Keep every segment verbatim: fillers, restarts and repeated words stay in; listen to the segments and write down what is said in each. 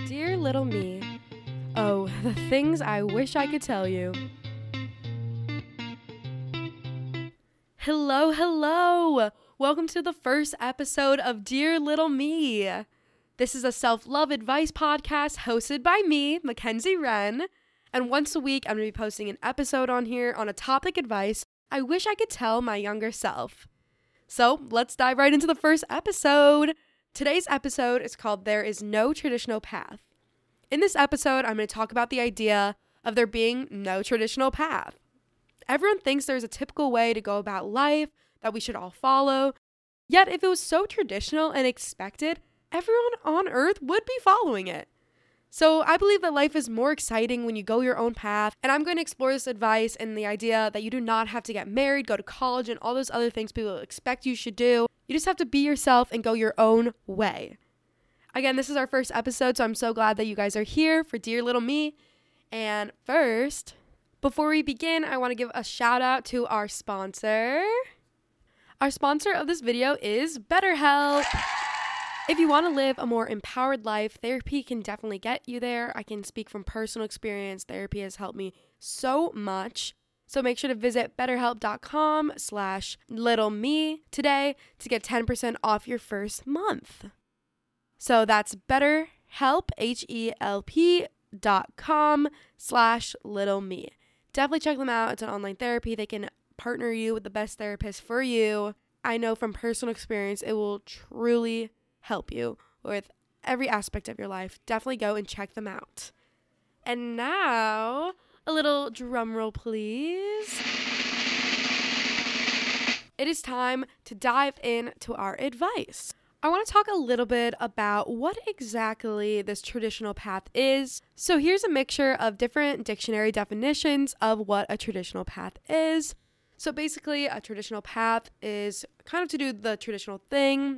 Dear little me, oh, the things I wish I could tell you. Hello, hello! Welcome to the first episode of Dear Little Me. This is a self-love advice podcast hosted by me, Mackenzie Wren, and once a week I'm going to be posting an episode on here on a topic advice I wish I could tell my younger self. So let's dive right into the first episode. Today's episode is called There Is No Traditional Path. In this episode, I'm going to talk about the idea of there being no traditional path. Everyone thinks there's a typical way to go about life that we should all follow. Yet if it was so traditional and expected, everyone on earth would be following it. So I believe that life is more exciting when you go your own path, and I'm going to explore this advice and the idea that you do not have to get married, go to college, and all those other things people expect you should do. You just have to be yourself and go your own way. Again, this is our first episode, so I'm so glad that you guys are here for Dear Little Me. And first, before we begin, I want to give a shout out to our sponsor. Our sponsor of this video is BetterHelp. If you want to live a more empowered life, therapy can definitely get you there. I can speak from personal experience. Therapy has helped me so much. So make sure to visit betterhelp.com slash little me today to get ten percent off your first month. So that's betterhelp, H-E-L-P dot com slash little me. Definitely check them out. It's an online therapy. They can partner you with the best therapist for you. I know from personal experience, it will truly help you with every aspect of your life. Definitely go and check them out. And now, a little drum roll, please. It is time to dive into our advice. I want to talk a little bit about what exactly this traditional path is. So here's a mixture of different dictionary definitions of what a traditional path is. So basically, a traditional path is kind of to do the traditional thing,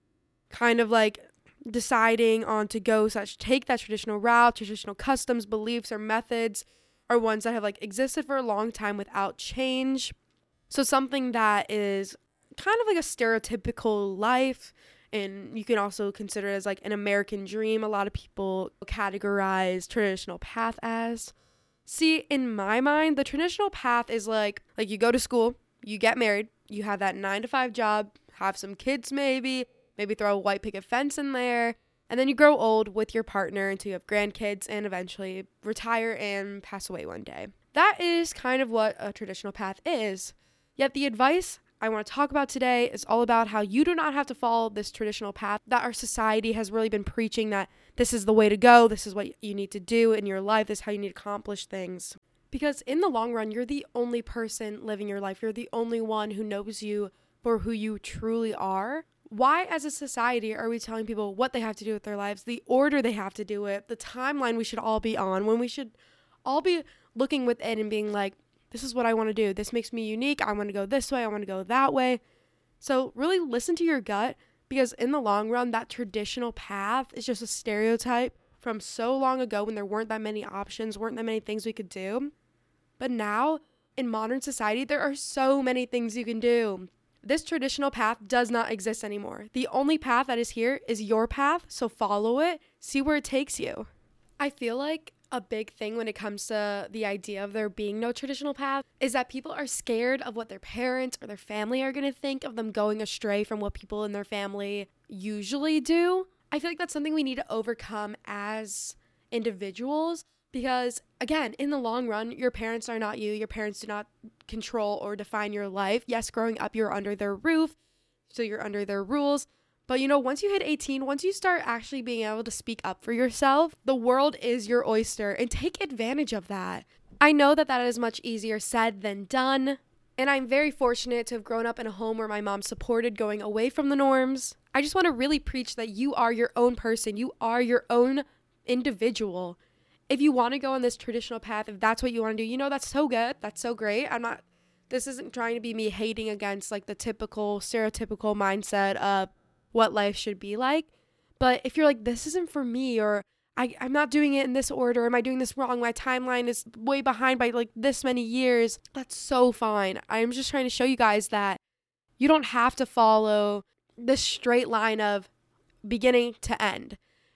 kind of like deciding on to go such take that traditional route. Traditional customs, beliefs, or methods are ones that have like existed for a long time without change. So something that is kind of like a stereotypical life, and you can also consider it as like an American dream. A lot of people categorize traditional path as. See, in my mind, the traditional path is like like you go to school, you get married, you have that nine to five job, have some kids maybe, maybe throw a white picket fence in there, and then you grow old with your partner until you have grandkids and eventually retire and pass away one day. That is kind of what a traditional path is. Yet the advice I want to talk about today is all about how you do not have to follow this traditional path that our society has really been preaching, that this is the way to go, this is what you need to do in your life, this is how you need to accomplish things. Because in the long run, you're the only person living your life. You're the only one who knows you for who you truly are. Why, as a society, are we telling people what they have to do with their lives, the order they have to do it, the timeline we should all be on, when we should all be looking within and being like, this is what I want to do. This makes me unique. I want to go this way. I want to go that way. So really listen to your gut, because in the long run, that traditional path is just a stereotype from so long ago when there weren't that many options, weren't that many things we could do. But now, in modern society, there are so many things you can do. This traditional path does not exist anymore. The only path that is here is your path, so follow it, see where it takes you. I feel like a big thing when it comes to the idea of there being no traditional path is that people are scared of what their parents or their family are going to think of them going astray from what people in their family usually do. I feel like that's something we need to overcome as individuals, because again, in the long run, your parents are not you. Your parents do not control or define your life. Yes, growing up, you're under their roof, so you're under their rules. But you know, once you hit eighteen, once you start actually being able to speak up for yourself, the world is your oyster, and take advantage of that. I know that that is much easier said than done, and I'm very fortunate to have grown up in a home where my mom supported going away from the norms. I just want to really preach that you are your own person. You are your own individual. If you want to go on this traditional path, if that's what you want to do, you know, that's so good. That's so great. I'm not, this isn't trying to be me hating against like the typical stereotypical mindset of what life should be like. But if you're like, this isn't for me, or I, I'm not doing it in this order, am I doing this wrong? My timeline is way behind by like this many years. That's so fine. I'm just trying to show you guys that you don't have to follow this straight line of beginning to end.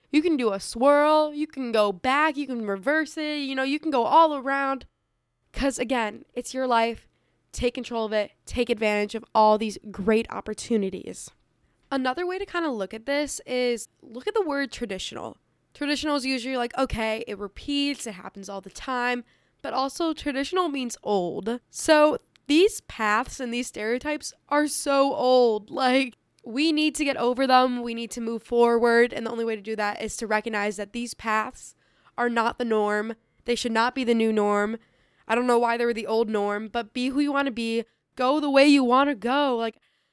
You can do a swirl, you can go back, you can reverse it, you know, you can go all around. Because again, it's your life. Take control of it. Take advantage of all these great opportunities. Another way to kind of look at this is look at the word traditional. Traditional is usually like, okay, it repeats, it happens all the time, but also traditional means old. So these paths and these stereotypes are so old. Like, we need to get over them. We need to move forward. And the only way to do that is to recognize that these paths are not the norm. They should not be the new norm. I don't know why they were the old norm, but be who you want to be. Go the way you want to go. Like,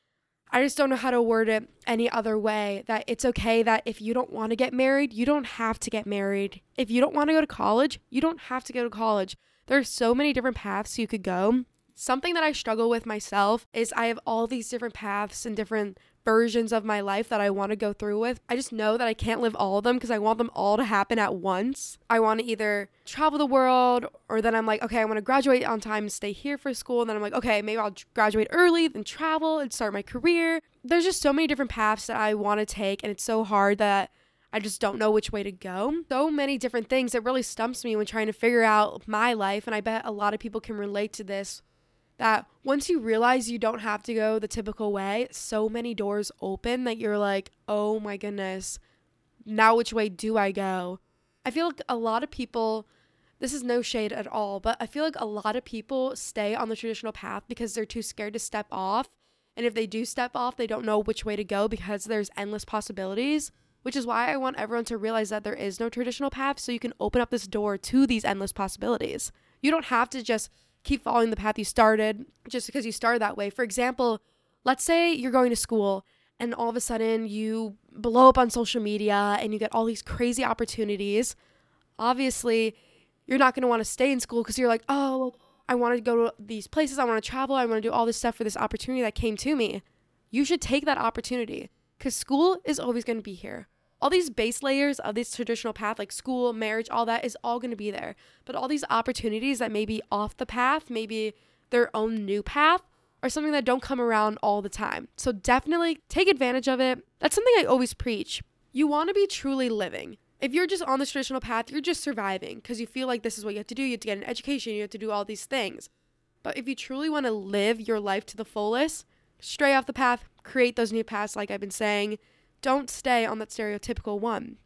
I just don't know how to word it any other way. That it's okay that if you don't want to get married, you don't have to get married. If you don't want to go to college, you don't have to go to college. There are so many different paths you could go. Something that I struggle with myself is I have all these different paths and different versions of my life that I want to go through with. I just know that I can't live all of them because I want them all to happen at once. I want to either travel the world, or then I'm like, okay, I want to graduate on time and stay here for school. And then I'm like, okay, maybe I'll graduate early, then travel and start my career. There's just so many different paths that I want to take, and it's so hard that I just don't know which way to go. So many different things. It really stumps me when trying to figure out my life, and I bet a lot of people can relate to this. That once you realize you don't have to go the typical way, so many doors open that you're like, oh my goodness, now which way do I go? I feel like a lot of people, this is no shade at all, but I feel like a lot of people stay on the traditional path because they're too scared to step off. And if they do step off, they don't know which way to go because there's endless possibilities, which is why I want everyone to realize that there is no traditional path, so you can open up this door to these endless possibilities. You don't have to just keep following the path you started just because you started that way. For example, let's say you're going to school and all of a sudden you blow up on social media and you get all these crazy opportunities. Obviously, you're not going to want to stay in school because you're like, oh, I want to go to these places, I want to travel, I want to do all this stuff for this opportunity that came to me. You should take that opportunity because school is always going to be here. All these base layers of this traditional path, like school, marriage, all that is all going to be there. But all these opportunities that may be off the path, maybe their own new path, are something that don't come around all the time. So definitely take advantage of it. That's something I always preach. You want to be truly living. If you're just on this traditional path, you're just surviving because you feel like this is what you have to do. You have to get an education. You have to do all these things. But if you truly want to live your life to the fullest, stray off the path, create those new paths like I've been saying. Don't stay on that stereotypical one.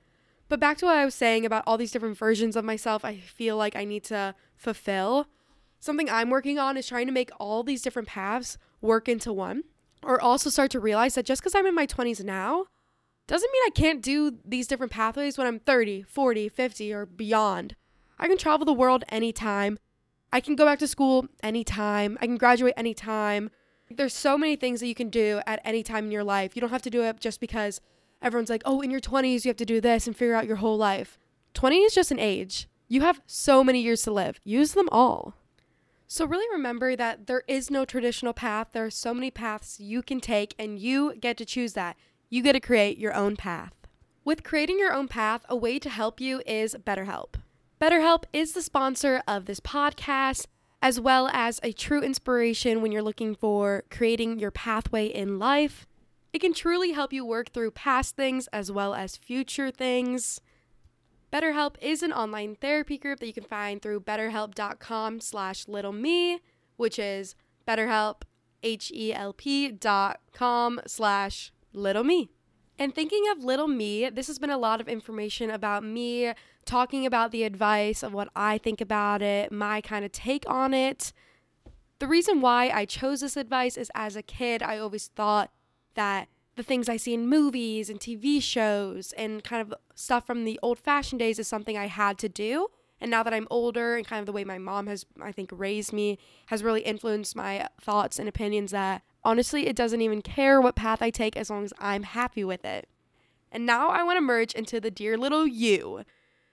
But back to what I was saying about all these different versions of myself I feel like I need to fulfill. Something I'm working on is trying to make all these different paths work into one. Or also start to realize that just because I'm in my twenties now, doesn't mean I can't do these different pathways when I'm thirty, forty, fifty, or beyond. I can travel the world anytime. I can go back to school anytime. I can graduate anytime. There's so many things that you can do at any time in your life. You don't have to do it just because everyone's like, oh, in your twenties, you have to do this and figure out your whole life. twenty is just an age. You have so many years to live. Use them all. So really remember that there is no traditional path. There are so many paths you can take, and you get to choose that. You get to create your own path. With creating your own path, a way to help you is BetterHelp. BetterHelp is the sponsor of this podcast, as well as a true inspiration when you're looking for creating your pathway in life. It can truly help you work through past things as well as future things. BetterHelp is an online therapy group that you can find through betterhelp.com slash little me, which is BetterHelp, H-E-L-P dot com slash little me. And thinking of little me, this has been a lot of information about me, talking about the advice of what I think about it, my kind of take on it. The reason why I chose this advice is as a kid, I always thought that the things I see in movies and T V shows and kind of stuff from the old-fashioned days is something I had to do. And now that I'm older and kind of the way my mom has, I think, raised me has really influenced my thoughts and opinions that honestly, it doesn't even care what path I take as long as I'm happy with it. And now I want to merge into the Dear Little You.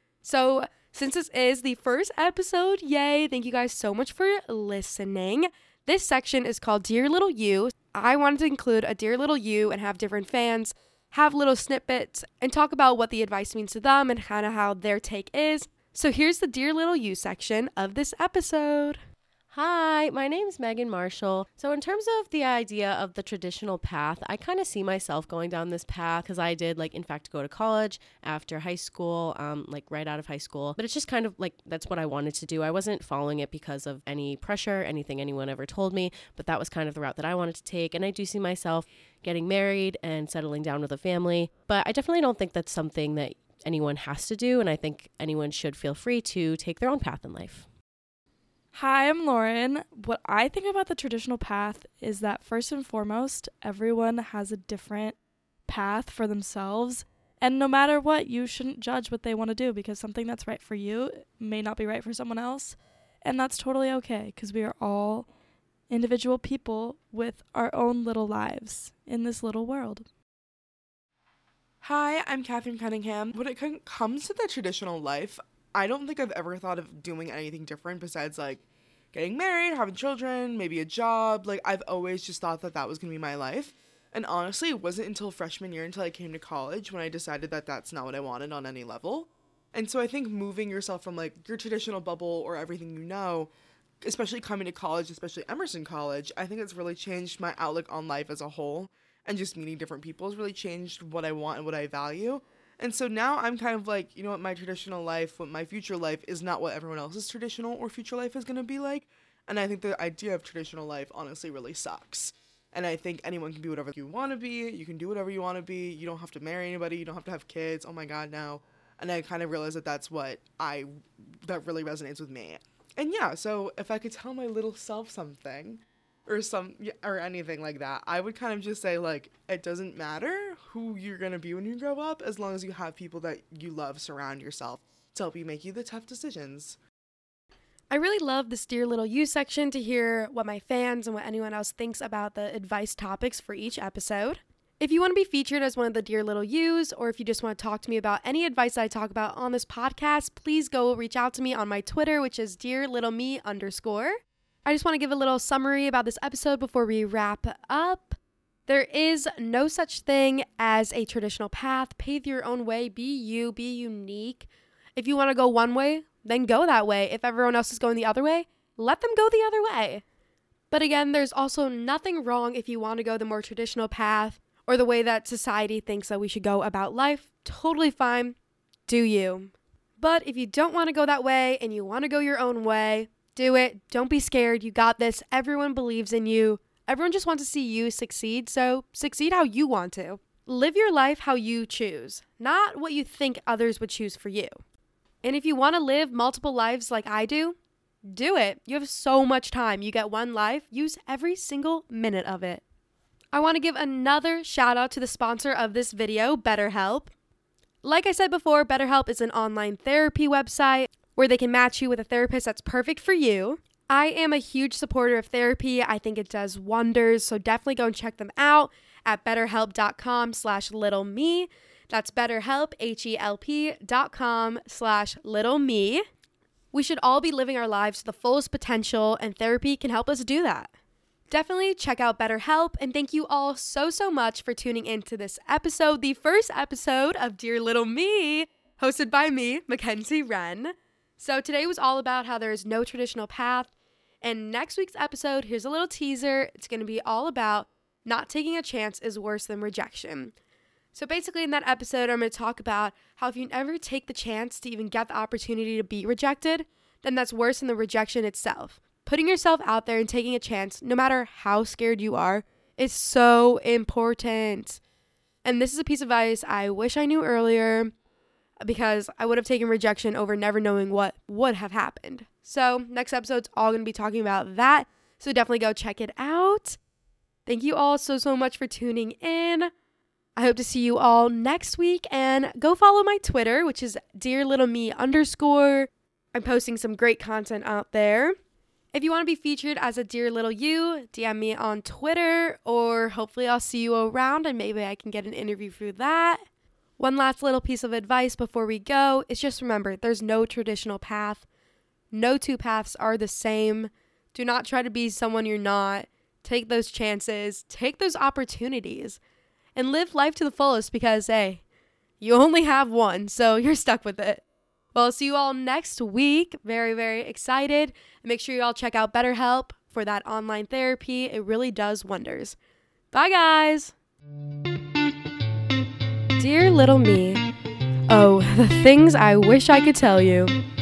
So since this is the first episode, yay, thank you guys so much for listening. This section is called Dear Little You. I wanted to include a Dear Little You and have different fans have little snippets and talk about what the advice means to them and kind of how their take is. So here's the Dear Little You section of this episode. Hi, my name's Megan Marshall. So in terms of the idea of the traditional path, I kind of see myself going down this path because I did, like, in fact, go to college after high school, um, like right out of high school. But it's just kind of like that's what I wanted to do. I wasn't following it because of any pressure, anything anyone ever told me, but that was kind of the route that I wanted to take. And I do see myself getting married and settling down with a family. But I definitely don't think that's something that anyone has to do. And I think anyone should feel free to take their own path in life. Hi, I'm Lauren. What I think about the traditional path is that first and foremost, everyone has a different path for themselves. And no matter what, you shouldn't judge what they want to do because something that's right for you may not be right for someone else. And that's totally okay because we are all individual people with our own little lives in this little world. Hi, I'm Catherine Cunningham. When it c- comes to the traditional life, I don't think I've ever thought of doing anything different besides, like, getting married, having children, maybe a job. Like, I've always just thought that that was going to be my life. And honestly, it wasn't until freshman year until I came to college when I decided that that's not what I wanted on any level. And so I think moving yourself from, like, your traditional bubble or everything you know, especially coming to college, especially Emerson College, I think it's really changed my outlook on life as a whole. And just meeting different people has really changed what I want and what I value. And so now I'm kind of like, you know what, my traditional life, what my future life is not what everyone else's traditional or future life is going to be like. And I think the idea of traditional life honestly really sucks. And I think anyone can be whatever you want to be. You can do whatever you want to be. You don't have to marry anybody. You don't have to have kids. Oh my God, no. And I kind of realized that that's what I, that really resonates with me. And yeah, so if I could tell my little self something, or some or anything like that, I would kind of just say, like, it doesn't matter who you're gonna be when you grow up, as long as you have people that you love surround yourself to help you make you the tough decisions. I really love this Dear Little You section to hear what my fans and what anyone else thinks about the advice topics for each episode. If you want to be featured as one of the Dear Little Yous, or if you just want to talk to me about any advice I talk about on this podcast, please go reach out to me on my Twitter, which is Dear Little Me underscore. I just want to give a little summary about this episode before we wrap up. There is no such thing as a traditional path. Pave your own way. Be you. Be unique. If you want to go one way, then go that way. If everyone else is going the other way, let them go the other way. But again, there's also nothing wrong if you want to go the more traditional path or the way that society thinks that we should go about life. Totally fine. Do you. But if you don't want to go that way and you want to go your own way, do it. Don't be scared. You got this. Everyone believes in you. Everyone just wants to see you succeed, so succeed how you want to. Live your life how you choose, not what you think others would choose for you. And if you want to live multiple lives like I do, do it. You have so much time. You get one life. Use every single minute of it. I want to give another shout out to the sponsor of this video, BetterHelp. Like I said before, BetterHelp is an online therapy website where they can match you with a therapist that's perfect for you. I am a huge supporter of therapy. I think it does wonders, so definitely go and check them out at betterhelp.com slash little me. That's betterhelp, H-E-L-P dot com slash little me. We should all be living our lives to the fullest potential, and therapy can help us do that. Definitely check out BetterHelp, and thank you all so, so much for tuning into this episode, the first episode of Dear Little Me, hosted by me, Mackenzie Wren. So today was all about how there is no traditional path, and next week's episode, here's a little teaser, it's going to be all about not taking a chance is worse than rejection. So basically in that episode, I'm going to talk about how if you never take the chance to even get the opportunity to be rejected, then that's worse than the rejection itself. Putting yourself out there and taking a chance, no matter how scared you are, is so important. And this is a piece of advice I wish I knew earlier, because I would have taken rejection over never knowing what would have happened. So next episode's all going to be talking about that. So definitely go check it out. Thank you all so, so much for tuning in. I hope to see you all next week, and go follow my Twitter, which is Dear Little Me underscore. I'm posting some great content out there. If you want to be featured as a Dear Little You, D M me on Twitter, or hopefully I'll see you around and maybe I can get an interview through that. One last little piece of advice before we go is just remember, there's no traditional path. No two paths are the same. Do not try to be someone you're not. Take those chances. Take those opportunities. And live life to the fullest because, hey, you only have one, so you're stuck with it. But I'll see you all next week. Very, very excited. And make sure you all check out BetterHelp for that online therapy. It really does wonders. Bye, guys. Dear little me, oh, the things I wish I could tell you.